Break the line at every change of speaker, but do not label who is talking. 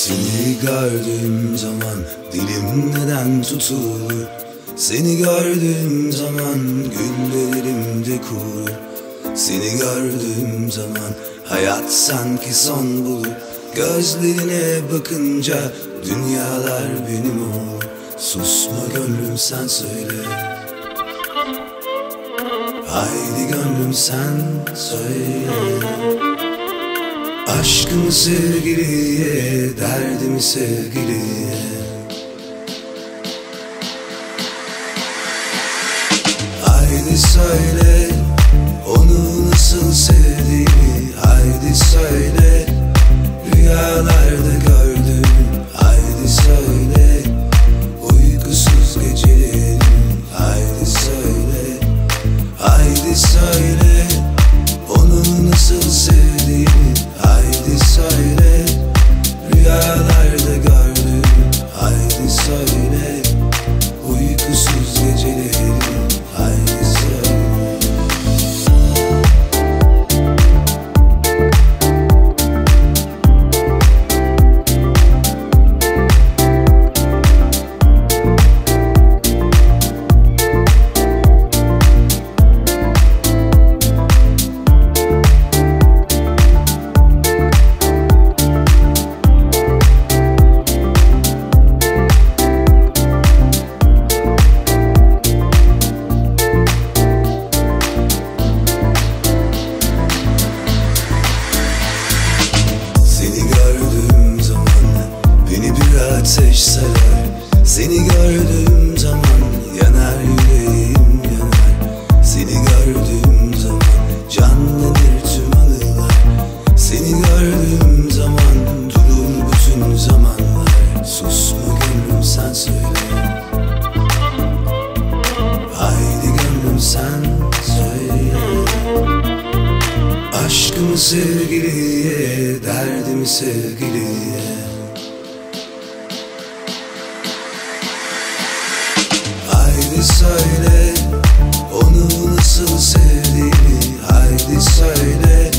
Seni gördüğüm zaman dilim neden tutulur? Seni gördüğüm zaman güllerimde kurur. Seni gördüğüm zaman hayat sanki son bulur. Gözlerine bakınca dünyalar benim olur. Susma gönlüm sen söyle. Haydi gönlüm sen söyle. Aşkımı sevgiliye, derdimi sevgiliye. Haydi söyle onu nasıl sevdiğimi. Haydi söyle rüyalarda gördüm. Haydi söyle uykusuz gecelerim. Haydi söyle, haydi söyle onu nasıl sevdiğimi. Haydi söyle rüyalarda gördüm. Haydi söyle uykusuz gecelerim. Haydi söyle. Ateş sarar. Seni gördüğüm zaman yanar yüreğim yanar. Seni gördüğüm zaman canlanır tüm anılar. Seni gördüğüm zaman durur bütün zamanlar. Susma gönlüm sen söyle. Haydi gönlüm sen söyle. Aşkımı sevgiliye, derdimi sevgiliye. Haydi söyle onu nasıl sevdiğimi. Haydi söyle